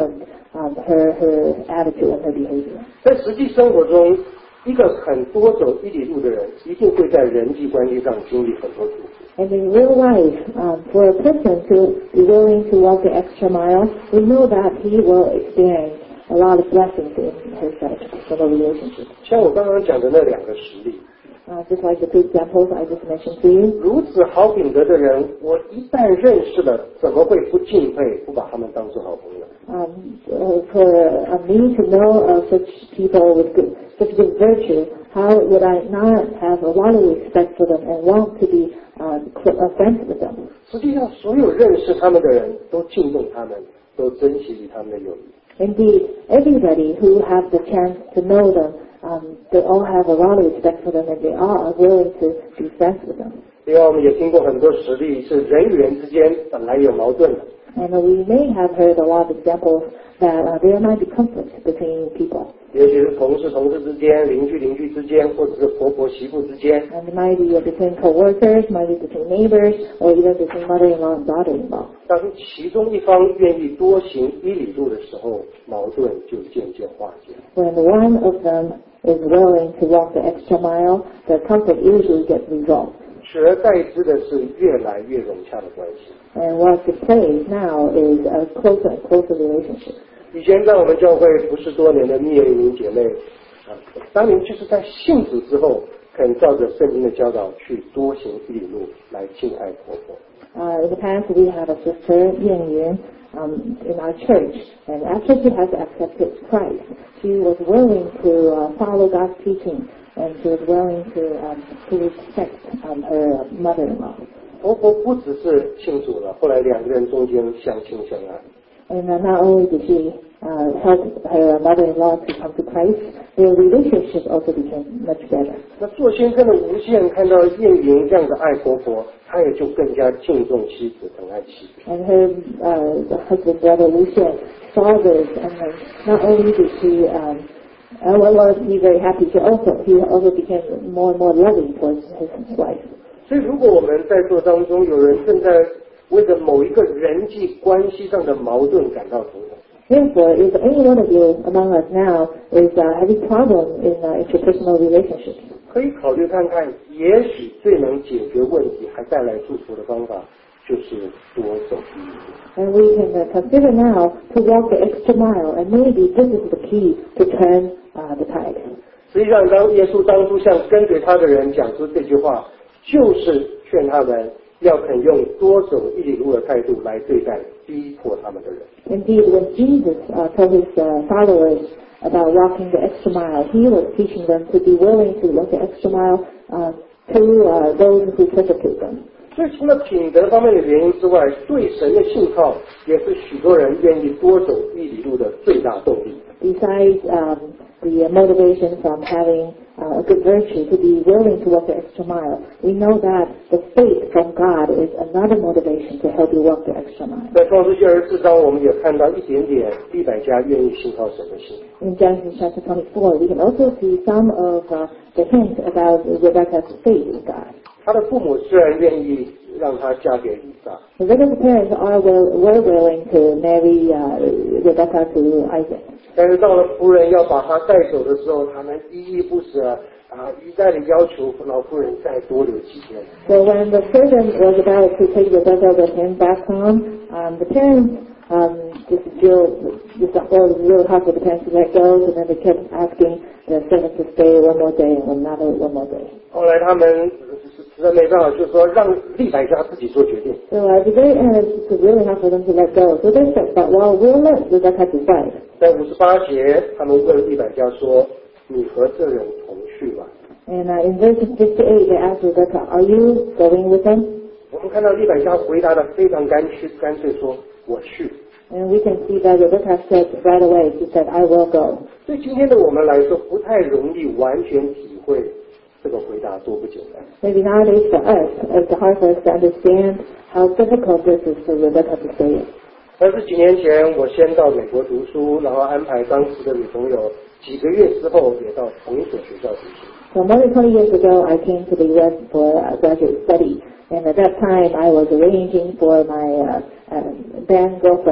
Speaker 2: um, her her attitude and her behavior.
Speaker 1: 在实际生活中，一个肯多走一里路的人，一定会在人际关系上经历很多苦。
Speaker 2: And in real life, um, for a person to be willing to walk the extra mile, we know that he will experience a lot of blessings in his personal relationship.
Speaker 1: 像我刚刚讲的那两个实例。
Speaker 2: Uh, just like the two examples I just mentioned to you.
Speaker 1: 如此好品德的人，我一旦认识了，怎么会不敬佩，不把他们当作好朋友？
Speaker 2: Um, uh, for uh, me to know uh, such people with good, such good virtue, how would I not have a lot of respect for them and want to be uh, friends with them?
Speaker 1: 实际上，所有认识他们的人都敬重他们，都珍惜与他们的友谊。
Speaker 2: Indeed, everybody who has the chance to know them, um, they all have a lot of respect for them and they all are willing to be friends with them.
Speaker 1: 另外，我们也听过很多实例，是人与人之间本来有矛盾的。
Speaker 2: And we may have heard a lot of examples that uh, there might be conflict between people.
Speaker 1: 也许是同事同事之间、邻居邻居之间，或者是婆婆媳妇之间。
Speaker 2: And it might be between co-workers, might be between neighbors, or even between mother-in-law and daughter-in-law.
Speaker 1: 当其中一方愿意多行一里路的时候，矛盾就渐渐化解。
Speaker 2: When one of them is willing to walk the extra mile, the conflict usually gets resolved.
Speaker 1: 取而代之的是越来越融洽的关系。
Speaker 2: And what takes place now is a closer and closer relationship.
Speaker 1: 以前在我们教会不是多年的蜜月一名姐妹，啊，当年就是在信主之后，肯照着圣经的教导去多行一里路来敬爱婆婆。
Speaker 2: Uh, in the past, we had a sister, Yan Yun, um, in our church, and after she has accepted Christ, she was willing to uh, follow God's teaching, and she was willing to um, to respect um, her mother-in-law.
Speaker 1: 婆婆不只是信主了，后来两个人中间相亲相爱。
Speaker 2: And uh, not only did she uh, help her mother-in-law to come to Christ, their relationship also became much better.
Speaker 1: 那做先生的无限看到燕云这样的爱婆婆，他也就更加敬重妻子，疼爱妻子。
Speaker 2: And her uh, husband, brother Wu Xian, saw this, and then not only did she um, uh, well, was he very happy, he also he also became more and more loving towards his wife.
Speaker 1: 所以，如果我们在座当中有人正在为着某一个人际关系上的矛盾感到头疼，
Speaker 2: Therefore, if any one of you among us now is uh, having problem in uh, interpersonal relationships,
Speaker 1: 可以考虑看看，也许最能解决问题还带来祝福的方法，就是多走一里路。
Speaker 2: and we can uh, consider now to walk the extra mile, and maybe this is the key to turn uh, the tide.
Speaker 1: 实际上，当耶稣当初向跟随他的人讲出这句话，就是劝他们要肯用多走一里路的态度来对待逼迫他们的人。
Speaker 2: Indeed, when Jesus uh, told his uh, followers about walking the extra mile, he was teaching them to be willing to walk the extra mile uh, to uh, those who persecute them.
Speaker 1: 所以，除了品德方面的原因之外，对神的信靠也是许多人愿意多走一里路的最大动力。
Speaker 2: Besides um, the motivation from having uh, a good virtue to be willing to walk the extra mile, we know that the faith from God is another motivation to help you walk the extra mile.
Speaker 1: 在创世纪二十四章，我们也看到一点点利百加愿意信靠神的心。
Speaker 2: In Genesis chapter twenty-four, we can also see some of uh, the hints about Rebecca's faith in God.
Speaker 1: 他的父母虽然愿意让她嫁给以撒，
Speaker 2: Rebecca's parents are will, were willing to marry uh, Rebecca to Isaac.
Speaker 1: 但是到了夫人要把她带走的时候，他们依依不舍啊，一再的要求老夫人再多留几天。
Speaker 2: So when the servant was about to take Rebecca with him back home, um, the parents um, just feel just it was really hard for the parents to let go, and then they kept asking the servant to stay one more day and another one more day.
Speaker 1: 后来他们实在没办法，就说让利百加自己做决定。
Speaker 2: So at the very end, it was really hard for them to let go. So they said that, well, we'll let Rebecca decide.
Speaker 1: 在五十八节，他们问利百加说：“你和这人同去吧？”
Speaker 2: And uh, in verse fifty-eight, they asked Rebecca, are you going with them?
Speaker 1: 我们看到利百加回答的非常干脆，干脆说：“我去。”
Speaker 2: And we can see that Rebecca said right away, she said, I will go.
Speaker 1: 对今天的我们来说，不太容易完全体会这个回答多不简单。
Speaker 2: Maybe nowadays for us, it's hard for us to understand how difficult this is for Rebecca to say it.
Speaker 1: 但是几年前，我先到美国读书，然后安排当时的女朋友几个月之后也到同一所学校读书。
Speaker 2: So more than twenty years ago, I came to the U S for uh, graduate study. And at that time, I was arranging for my uh, uh, then girlfriend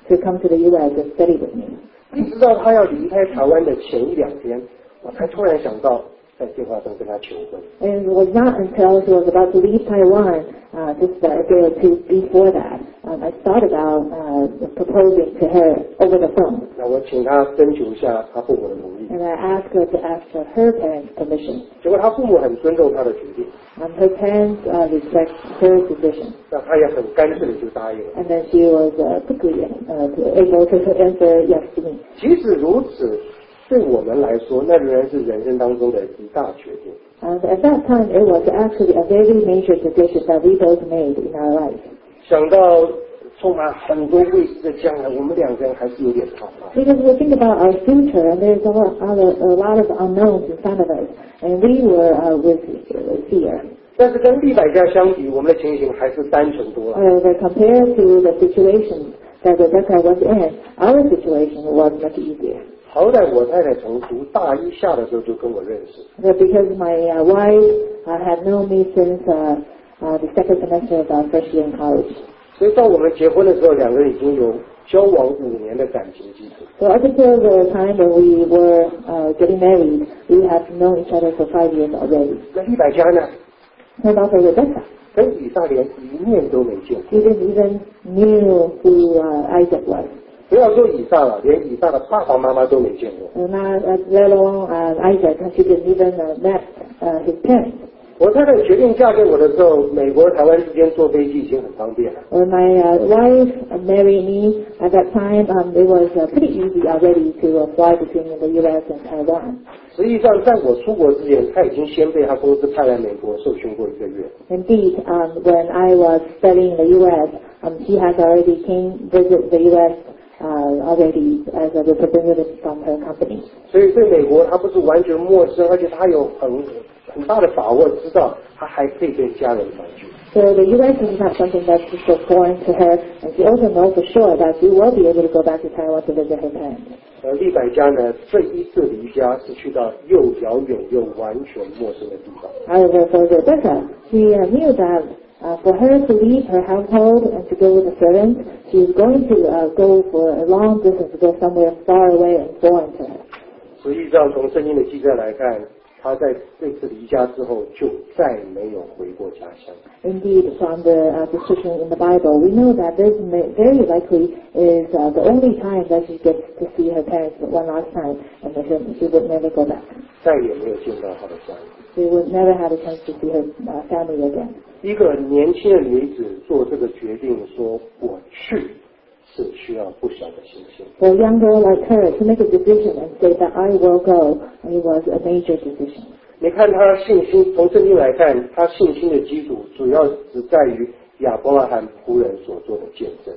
Speaker 2: to come to the U S and study with me.
Speaker 1: 一直到他要离开台湾的前一两天，我才突然想到在电话上跟他求婚。
Speaker 2: And it was not until she was about to leave Taiwan, uh, just a day or two before that, um, I thought about uh, proposing to her over the phone.
Speaker 1: 那我请他征求一下他父母的同意。
Speaker 2: And I asked her to ask for her parents' permission.
Speaker 1: 结果他父母很尊重他的决定。
Speaker 2: Um, her parents uh, respect her decision.
Speaker 1: 那他也很干脆的就答应了。
Speaker 2: And then she was uh, quickly uh, able to answer yes to me.
Speaker 1: 即使如此，对我们来说，那仍然是人生当中的一大决定。
Speaker 2: And at that time, it was actually a very major decision that we both made in our life.
Speaker 1: 想到充满很多未知的将来，我们两个人还是有点害怕。
Speaker 2: Because we think about our future, and there's a lot, a lot of unknowns in front of us, and we were uh, with fear.
Speaker 1: 但是跟利百加相比，我们的情形还是单纯多了。
Speaker 2: However, compared to the situation that Rebecca was in, our situation was much easier.
Speaker 1: 好歹我太太从读大一下的时候就跟我认识。
Speaker 2: But because my uh, wife uh, had known me since uh, uh, the second semester of our first year in college.
Speaker 1: 所以到我们结婚的时候，两个人已经有交往五年的感情基础。
Speaker 2: So up until the time when we were uh, getting married, we have known each other for five years already.
Speaker 1: 那利百加呢？
Speaker 2: And also Rebecca.
Speaker 1: 跟以撒连一面都没见过。
Speaker 2: She didn't even knew who uh, Isaac was.
Speaker 1: 不要说以撒了，连以撒的爸爸妈妈都没见过。
Speaker 2: And not uh, let alone uh, Isaac, she didn't even uh, met uh, his parents.
Speaker 1: 我太太决定嫁给我的时候，美国台湾之间坐飞机已经很方便了。
Speaker 2: When my uh, wife married me at that time, um, it was uh, pretty easy already to uh, fly between the U S and Taiwan.
Speaker 1: 实际上，在我出国之前，他已经先被他公司派来美国受训过一个月。
Speaker 2: Indeed, um, when I was studying in the U S, um, she has already came visit the U S uh, already as a representative from her company.
Speaker 1: 所以对美国，他不是完全陌生，而且他有很很大的把握，知道他还可以跟家人团聚。
Speaker 2: So the U S is not something that's just so foreign to her, and she also knows for sure that she will be able to go back to Taiwan to visit her parents.
Speaker 1: 而利百加呢，这一次离家是去到又遥远又完全陌生的地方。
Speaker 2: However, for Rebecca, she uh, knew that uh, for her to leave her household and to go with the servants, she was going to uh, go for a long distance, to go somewhere far away and foreign to her.
Speaker 1: 实际上，从圣经的记载来看，他在这次离家之后就再没有回过家乡。
Speaker 2: Indeed, from the uh, description in the Bible, we know that this may, very likely is uh, the only time that she gets to see her parents one last time, and then she would never go back.
Speaker 1: 再也没有见到他的家人。
Speaker 2: She would never have a chance to see her uh, family again.
Speaker 1: 一个年轻的女子做这个决定，说我去，是需要不小的信心。
Speaker 2: For a young girl like her to make a decision and say that I will go, it was a major decision.
Speaker 1: 你看她信心，从圣经来看，她信心的基础主要只在于亚伯拉罕仆人所做的见证。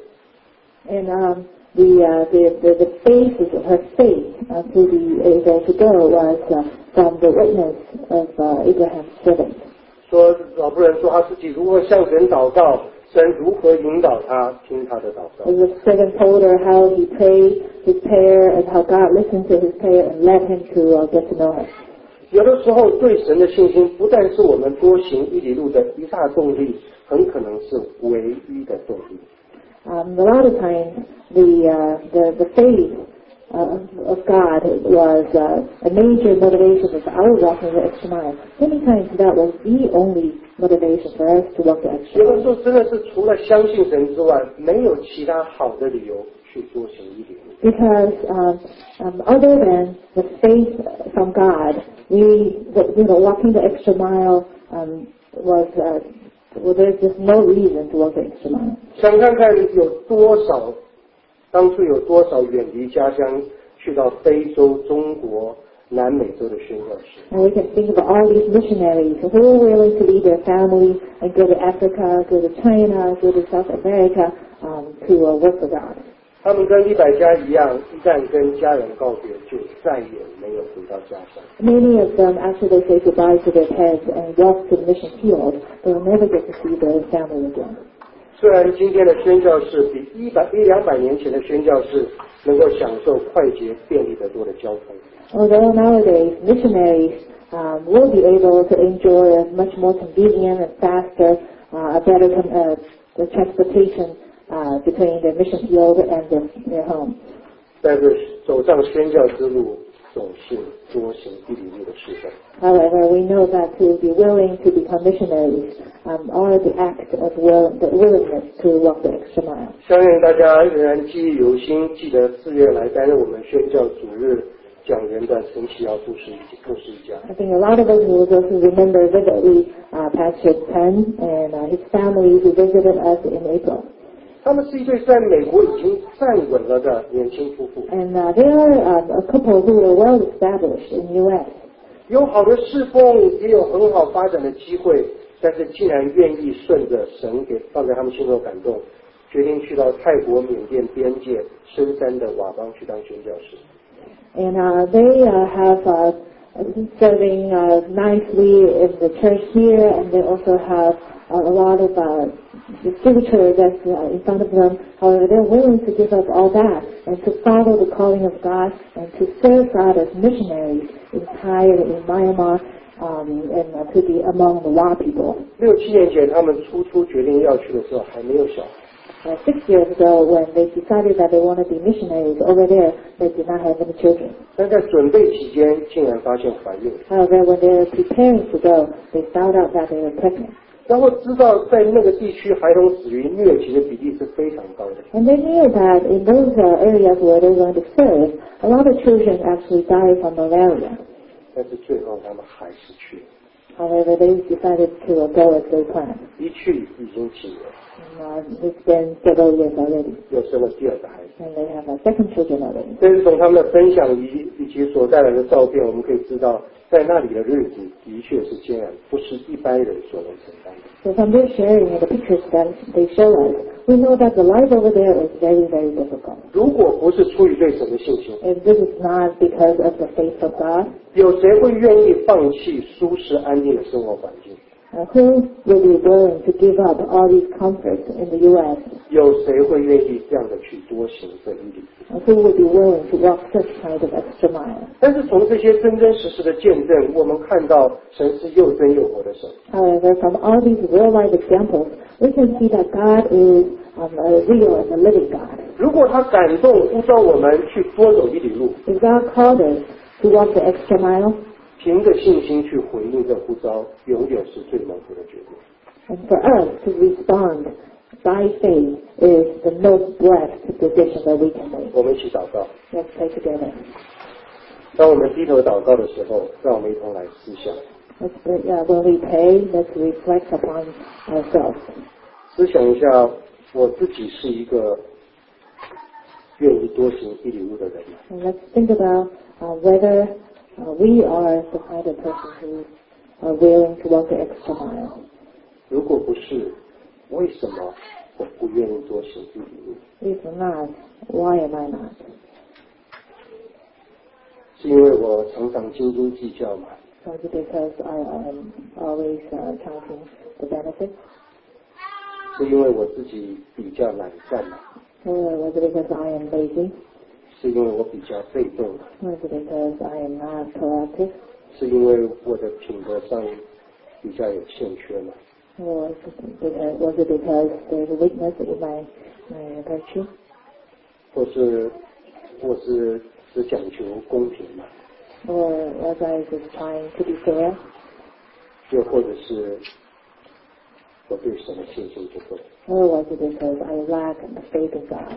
Speaker 2: And um, the, uh, the, the, the basis of her faith uh, to be able to go was uh, from the witness of uh, Abraham's servant.
Speaker 1: 说老仆人说他自己如何向神祷告，神如何引导他听他的祷告。
Speaker 2: The servant told her how he prayed his prayer and how God listened to his prayer and led him to uh, get to know her.
Speaker 1: 有的时候对神的信心，不但是我们多行一里路的一大动力，很可能是唯一的动力。
Speaker 2: Um, a lot of times, the uh, the, the faith uh, of God was uh, a major motivation of our walking the extra mile. Many times that was the only motivation for us to walk the
Speaker 1: 有
Speaker 2: extra
Speaker 1: 的
Speaker 2: mile.
Speaker 1: 时候真的是除了相信神之外，没有其他好的理由去多行一里路。
Speaker 2: Because um, um, other than the faith from God, we, the, you know, walking the extra mile um, was, uh, well, there's just no reason to walk the extra mile.
Speaker 1: 想看看有多少，当初有多少远离家乡去到非洲、中国、南美洲的宣教士。
Speaker 2: And we can think of all these missionaries who were willing to leave their family and go to Africa, go to China, go to South America um, to uh, work for God.
Speaker 1: 他们跟利百加一样，一旦跟家人告别，就再也没有回到家乡。
Speaker 2: Many of them actually say goodbye to their parents and walk to the mission field. They will never get to see their family again.
Speaker 1: 虽然今天的宣教士比一百一两百年前的宣教士能够享受快捷便利得多的交通，
Speaker 2: Although nowadays missionaries um, will be able to enjoy a much more convenient and faster, uh, a better uh, the transportation uh, between the mission field and the, their home.
Speaker 1: 但是走上宣教之路总是多行一里路的事情。
Speaker 2: However, we know that to be willing to become missionaries um, are the act of will, the willingness to walk the extra mile.
Speaker 1: 相信大家仍然记忆犹新，记得四月来担任我们宣教主日讲员的陈启尧牧师牧师一家。
Speaker 2: I think a lot of us will also remember vividly uh, Pastor Penn and uh, his family who visited us in April.
Speaker 1: 他们是一对在美国已经站稳了的年轻夫妇，
Speaker 2: And uh, they are uh, a couple who are well established in U S.
Speaker 1: 有好的侍奉，也有很好发展的机会，但是竟然愿意顺着神给放在他们心中的感动，决定去到泰国缅甸边界深山的佤邦去当宣教士。
Speaker 2: And uh, they uh, have uh, serving uh, nicely in the church here, and they also have uh, a lot of uh, the future that's uh, in front of them. However, they're willing to give up all that and to follow the calling of God and to serve God as missionaries in Thai and in Myanmar um, and uh, to be among the Wa people.
Speaker 1: 六七年前，他们初初决定要去的时候还没有小孩。
Speaker 2: Uh, six years ago, when they decided that they want to be missionaries over there, they did not have any children.
Speaker 1: 但在准备期间，竟然发现怀孕。
Speaker 2: However, when they were preparing to go, they found out that they were pregnant.
Speaker 1: 然后知道在那个地区孩童死于疟疾的比例是非常高的。
Speaker 2: And they knew that in those uh, areas where they were going to serve, a lot of children actually die from malaria.
Speaker 1: 但是最后他们还是去了，
Speaker 2: However, they decided to go as they planned.
Speaker 1: 一去已经几年，
Speaker 2: And, uh, it's been several years already,
Speaker 1: 又生了第二个孩子。
Speaker 2: and they have a second children already.
Speaker 1: 但是从他们的分享以以及所带来的照片，我们可以知道，在那里的日子的确是艰难，不是一般人所能承担的。
Speaker 2: So from their sharing and the pictures that they show us, we know that the life over there is very, very difficult.
Speaker 1: 如果不是出于对神的信心，
Speaker 2: And this is not because of the faith of God.
Speaker 1: 有谁会愿意放弃舒适安定的生活环境？
Speaker 2: Uh, who will be willing to give up all these comforts in the U S?
Speaker 1: 有谁会愿意这样的去多行这一里？
Speaker 2: And who will be willing to walk such kind of extra mile?
Speaker 1: 但是从这些真真实实的见证，我们看到神是又真又活的神。
Speaker 2: However, from all these real-life examples, we can see that God is um, a real and a living God.
Speaker 1: 如果他感动呼召我们去多走一里路，
Speaker 2: If God called us to walk the extra mile,
Speaker 1: 凭着信心去回应这呼召，永远是最蒙福的决定。
Speaker 2: and for us to respond by faith is the most blessed decision that we can make.
Speaker 1: 我们一起祷告。
Speaker 2: Let's pray together.
Speaker 1: 当我们低头祷告的时候，让我们一同来思想，
Speaker 2: Let's, uh, when we pray, let's reflect upon ourselves.
Speaker 1: 思想一下我自己是一个愿意多行一里路的人吗？
Speaker 2: And let's think about uh, whether uh, we are the kind of person who are willing to walk the extra mile.
Speaker 1: 如果不是，为什么我不愿意多行一里路？
Speaker 2: If not, why am I not?
Speaker 1: 是因为我常常斤斤计较吗？
Speaker 2: Was it because I am always uh, counting the benefits?
Speaker 1: 是因为我自己比较懒散吗？
Speaker 2: Or was it because I am lazy?
Speaker 1: 是因为我比较被动吗？
Speaker 2: Was it because I am not proactive?
Speaker 1: 是因为我的品格上比较有欠缺吗？
Speaker 2: Or was it because, was it because there's a weakness in my, my virtue?
Speaker 1: 或是我是只讲求公平吗？
Speaker 2: Or was I just trying to be fair?
Speaker 1: 又或者是我对神的信心不够？
Speaker 2: Or was it because I lack the faith in God?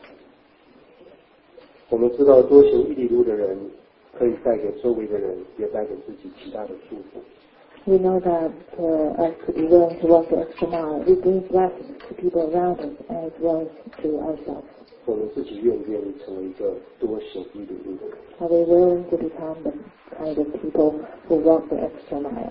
Speaker 1: 我们知道多行一里路的人可以带给周围的人，也带给自己极大的祝福。
Speaker 2: We know that for us to be willing to walk the extra mile, we bring blessings to people around us as well as to ourselves.
Speaker 1: 我们自己愿不愿意成为一个多行一里路的人？
Speaker 2: Are we willing to become the kind of people who walk the extra mile?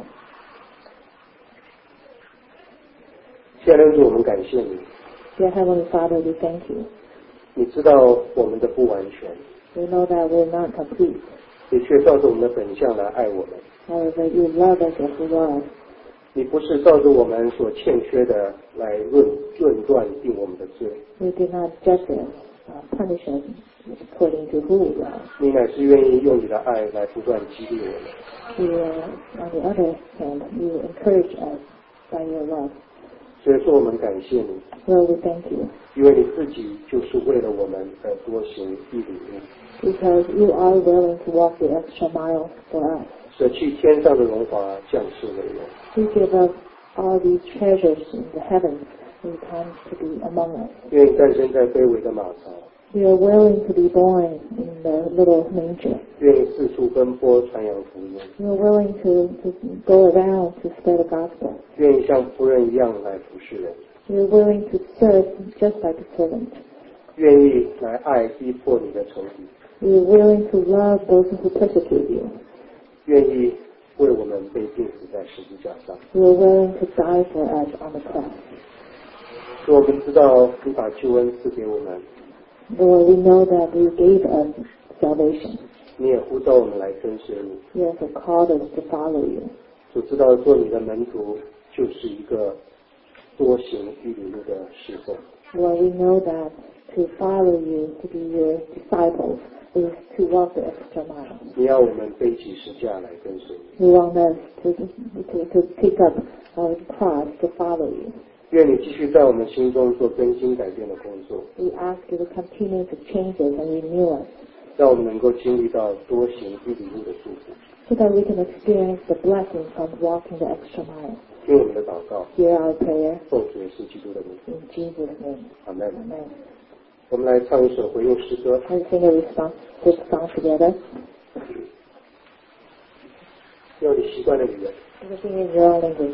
Speaker 1: 现在主，我们感谢你，
Speaker 2: Dear Heavenly Father, we thank you.
Speaker 1: 你知道我们的不完全，
Speaker 2: We know that we're not complete.
Speaker 1: 你却照着我们的本相来爱我们。
Speaker 2: However, you love us as we are.
Speaker 1: 你不是照着我们所欠缺的来论论断定我们的罪，
Speaker 2: You did not judge us, uh, punish us according to who we are.
Speaker 1: 你乃是愿意用你的爱来不断激励我们。
Speaker 2: You, uh, on the other hand, you encourage us by your love.
Speaker 1: 所以说我们感谢你，
Speaker 2: Lord, we thank you
Speaker 1: 因为你自己就是为了我们而多行一里路，
Speaker 2: because you are willing to walk the extra mile for us.
Speaker 1: 舍弃天上的荣华降世为人。
Speaker 2: You give us all these treasures in the heavens and you come to be among us.
Speaker 1: 愿意诞生在卑微的马槽，
Speaker 2: We are willing to be born in the little manger.
Speaker 1: 愿意四处奔波传扬福音，
Speaker 2: We are willing to, to go around to spread the gospel.
Speaker 1: 愿意像仆人一样来服侍人，
Speaker 2: We are willing to serve just like a servant.
Speaker 1: 愿意来爱逼迫你的仇敌，
Speaker 2: We are willing to love those who persecute you.
Speaker 1: 愿意为我们被钉死在十字架上。
Speaker 2: We are willing to die for us on the cross.
Speaker 1: 所以我们知道你把救恩赐给我们，
Speaker 2: Lord, we know that you gave us salvation.
Speaker 1: 你也呼召我们来跟随你。
Speaker 2: You also called us to follow you.
Speaker 1: 所知道做你的门徒就是一个多行一里路的侍奉。
Speaker 2: Lord, we know that to follow you, to be your disciples, is to walk the extra mile.
Speaker 1: 你要我们背起十架来跟随你。
Speaker 2: You want us to, to, to pick up our cross to follow you.
Speaker 1: 愿你继续在我们心中做更新改变的工作，
Speaker 2: We ask you to continue to change us and renew us
Speaker 1: 让我们能够经历到多行一里路的祝福。
Speaker 2: so that we can experience the blessing from walking the extra mile.
Speaker 1: 听我们的祷告，
Speaker 2: Hear our prayer
Speaker 1: 奉主耶稣基督的名，
Speaker 2: in Jesus' name.
Speaker 1: 阿门。
Speaker 2: Amen.
Speaker 1: 我们来唱一首回应诗歌，
Speaker 2: Let's sing a responsive song together.
Speaker 1: 用你习惯的语言。
Speaker 2: You can sing in your own language.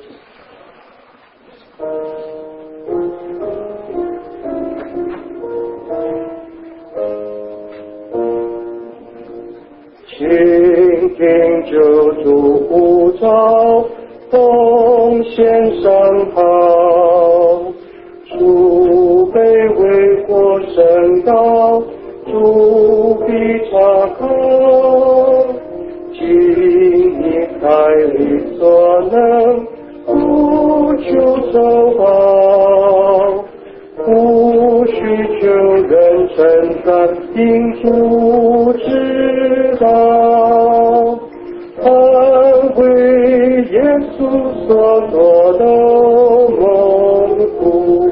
Speaker 1: 倾听救主呼召，奉献上好，主卑微或升高，主必查考，尽你开力所能，不求守好，不需求人称赞，因主知道，安慰耶稣所做的蒙福，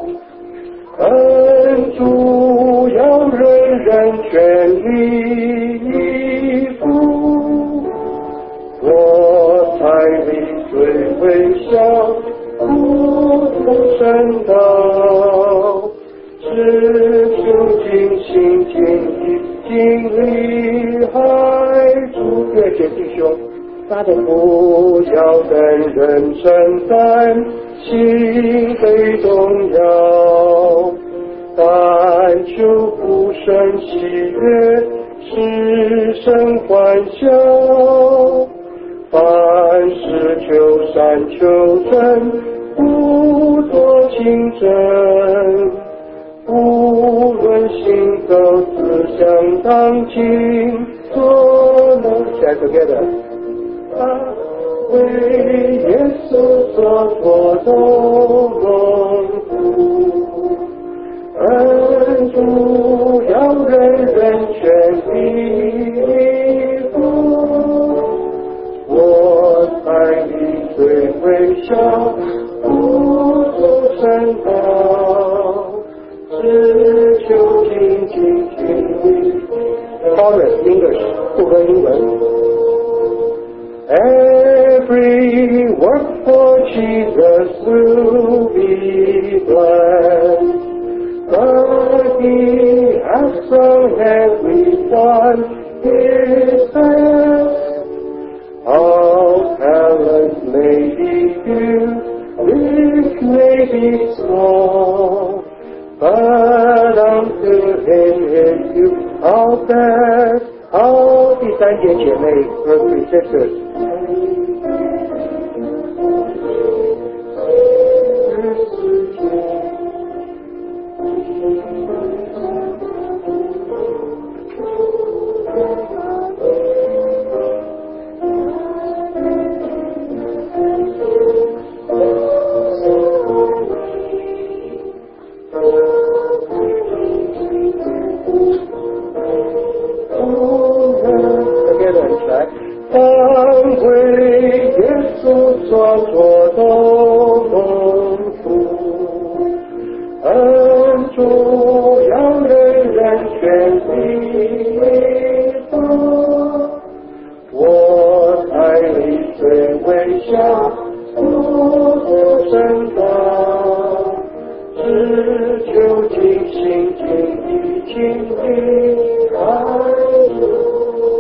Speaker 1: 恩主要人人全力以赴，我才力最微小，不曾升到，只求尽心尽意尽力爱主。愿姐弟兄，
Speaker 2: Father,
Speaker 1: 不要等人称赞，心被动摇，但求父神喜悦，使神欢笑。凡事求善求真，不做竞争，无论行走思想当今所能。Stand together. 为耶稣所做的蒙福，恩主要人人全力以赴，我才力最微小，不做升高，只求尽尽尽力。Foreign English 不合英文。Every work for Jesus will be blessed, but He has from every one His best. All talents may be few, this may be small, but unto Him is due all best. 好，第三节姐妹和 sisters。安慰耶稣所做的蒙福。 手。